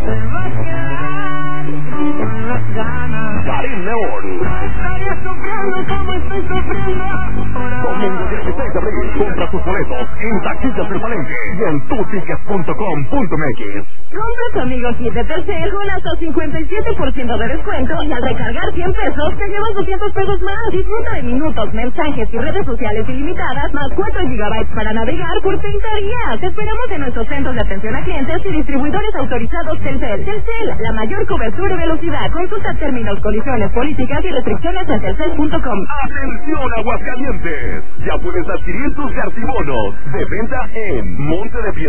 va a quedar con las ganas. Karim León. Estaría sufriendo como estoy sufriendo ahora. Domingo 16 de abril. Compra tus boletos en Taquillas del Palenque y en tutickets.com.mx. Compra tu amigo kit de Telcel con hasta 57% de descuento y al recargar 100 pesos te llevas 200 pesos más. Disfruta de minutos, mensajes y redes sociales ilimitadas más 4 gigabytes para navegar por 30 días. Te esperamos en nuestros centros de atención a clientes y distribuidores autorizados Telcel. Telcel, la mayor cobertura y velocidad. Consulta términos, condiciones, políticas y restricciones en telcel.com. ¡Atención, Aguascalientes! Ya puedes adquirir tus cartibonos de venta en Monte de Piedad.